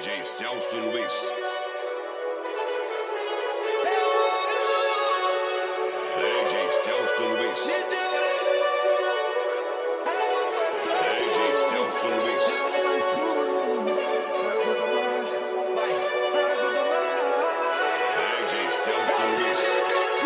DJ Celso Luiz. DJ Celso Luiz. DJ Celso Luiz. DJ Celso Luiz.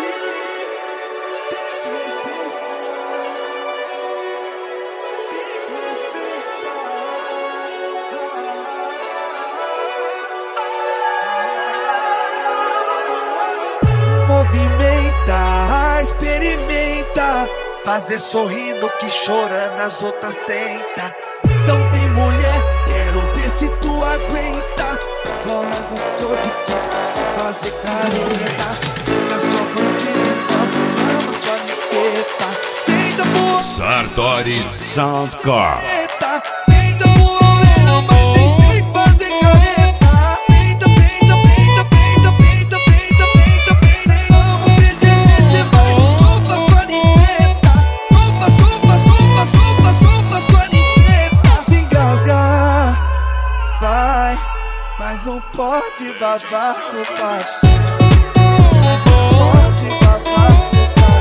Movimenta, experimenta, fazer sorrindo que chorando as outras tenta. Então vem mulher, quero ver se tu aguenta. Bola gostoso que fazer careta. Fica só bandido e ama sua miqueta. Tenta por Sartori Soundcore. Mas não pode babar no pai. Mas não pode babar no pai.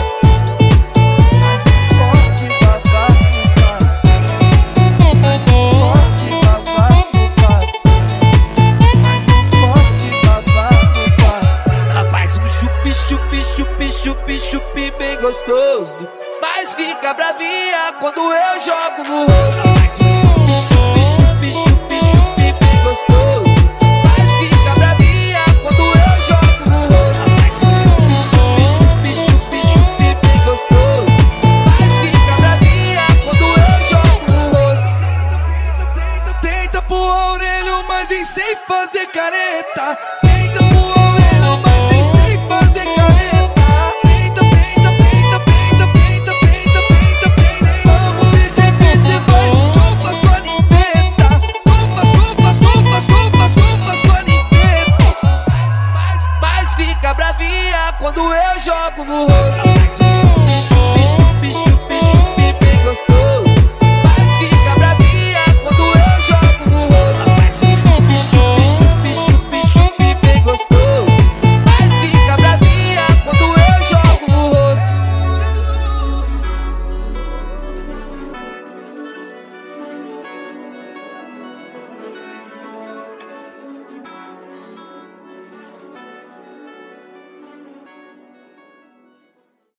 Mas não pode babar no pai. Mas não pode babar no pai. Mas não pode babar no pai. Ela faz um chupi, chupi, chupi, chupi, chupi bem gostoso, mas fica bravinha quando eu jogo no rosto. Ela faz um chupi, chupi, chupi, chupi, chupi bem gostoso, mas fica bravinha quando eu jogo no rosto. Ela faz um chupi, chupi, chupi, chupi bem gostoso, mas fica bravinha quando eu jogo no rosto. Tenta pro Aurélio, mas vem sem fazer careta.